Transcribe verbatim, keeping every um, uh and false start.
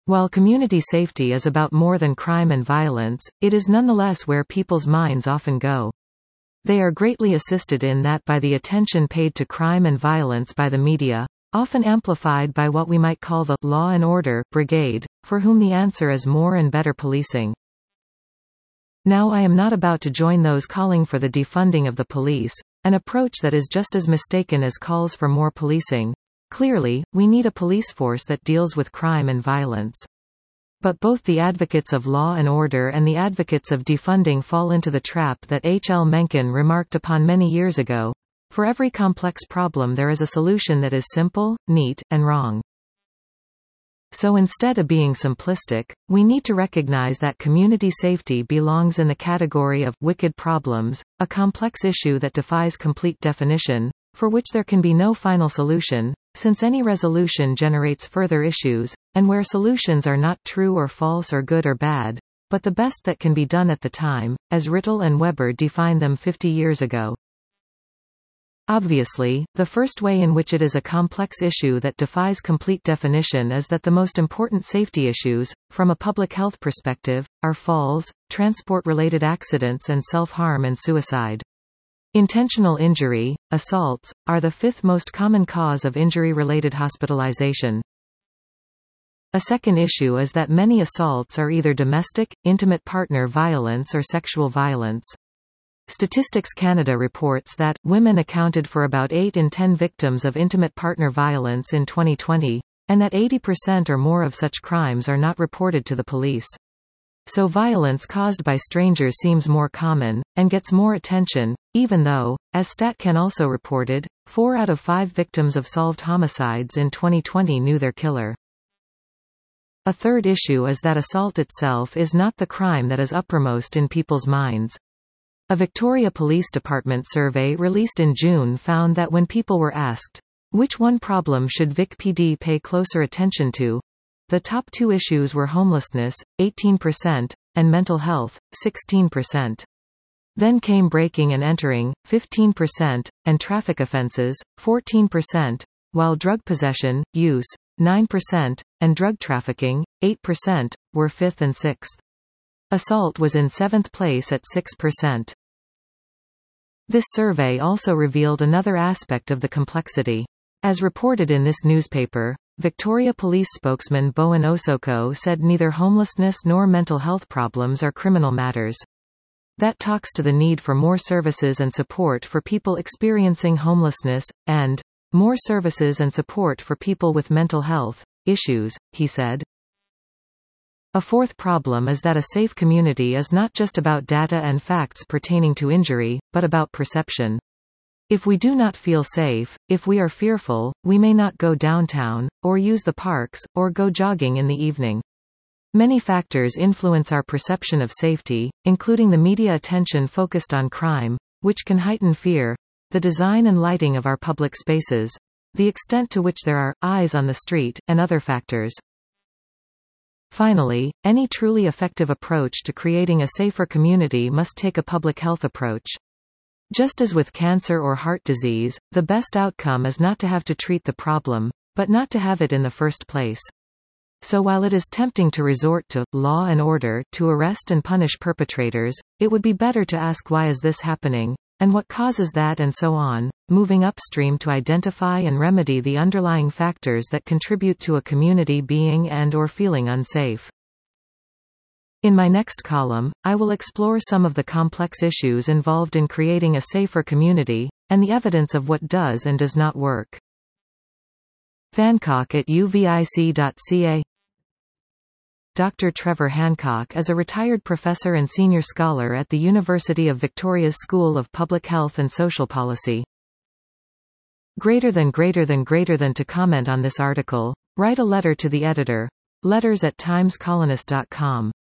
While community safety is about more than crime and violence, it is nonetheless where people's minds often go. They are greatly assisted in that by the attention paid to crime and violence by the media, often amplified by what we might call the law and order brigade, for whom the answer is more and better policing. Now I am not about to join those calling for the defunding of the police, an approach that is just as mistaken as calls for more policing. Clearly, we need a police force that deals with crime and violence. But both the advocates of law and order and the advocates of defunding fall into the trap that H L Mencken remarked upon many years ago: for every complex problem there is a solution that is simple, neat, and wrong. So instead of being simplistic, we need to recognize that community safety belongs in the category of wicked problems, a complex issue that defies complete definition, for which there can be no final solution, since any resolution generates further issues, and where solutions are not true or false or good or bad, but the best that can be done at the time, as Rittel and Weber defined them fifty years ago. Obviously, the first way in which it is a complex issue that defies complete definition is that the most important safety issues, from a public health perspective, are falls, transport-related accidents and self-harm and suicide. Intentional injury, assaults, are the fifth most common cause of injury-related hospitalization. A second issue is that many assaults are either domestic, intimate partner violence or sexual violence. Statistics Canada reports that women accounted for about eight in ten victims of intimate partner violence in twenty twenty, and that eighty percent or more of such crimes are not reported to the police. So violence caused by strangers seems more common, and gets more attention, even though, as StatCan also reported, four out of five victims of solved homicides in twenty twenty knew their killer. A third issue is that assault itself is not the crime that is uppermost in people's minds. A Victoria Police Department survey released in June found that when people were asked, which one problem should Vic P D pay closer attention to, the top two issues were homelessness, eighteen percent, and mental health, sixteen percent. Then came breaking and entering, fifteen percent, and traffic offences, fourteen percent, while drug possession, use, nine percent, and drug trafficking, eight percent, were fifth and sixth. Assault was in seventh place at six percent. This survey also revealed another aspect of the complexity. As reported in this newspaper, Victoria Police spokesman Bowen Osoko said neither homelessness nor mental health problems are criminal matters. That talks to the need for more services and support for people experiencing homelessness, and more services and support for people with mental health issues, he said. A fourth problem is that a safe community is not just about data and facts pertaining to injury, but about perception. If we do not feel safe, if we are fearful, we may not go downtown, or use the parks, or go jogging in the evening. Many factors influence our perception of safety, including the media attention focused on crime, which can heighten fear, the design and lighting of our public spaces, the extent to which there are eyes on the street, and other factors. Finally, any truly effective approach to creating a safer community must take a public health approach. Just as with cancer or heart disease, the best outcome is not to have to treat the problem, but not to have it in the first place. So while it is tempting to resort to law and order to arrest and punish perpetrators, it would be better to ask why is this happening, and what causes that, and so on, moving upstream to identify and remedy the underlying factors that contribute to a community being and or feeling unsafe. In my next column, I will explore some of the complex issues involved in creating a safer community, and the evidence of what does and does not work. Hancock at U V I C dot C A. Doctor Trevor Hancock is a retired professor and senior scholar at the University of Victoria's School of Public Health and Social Policy. Greater than greater than greater than to comment on this article, write a letter to the editor. Letters at times colonist dot com.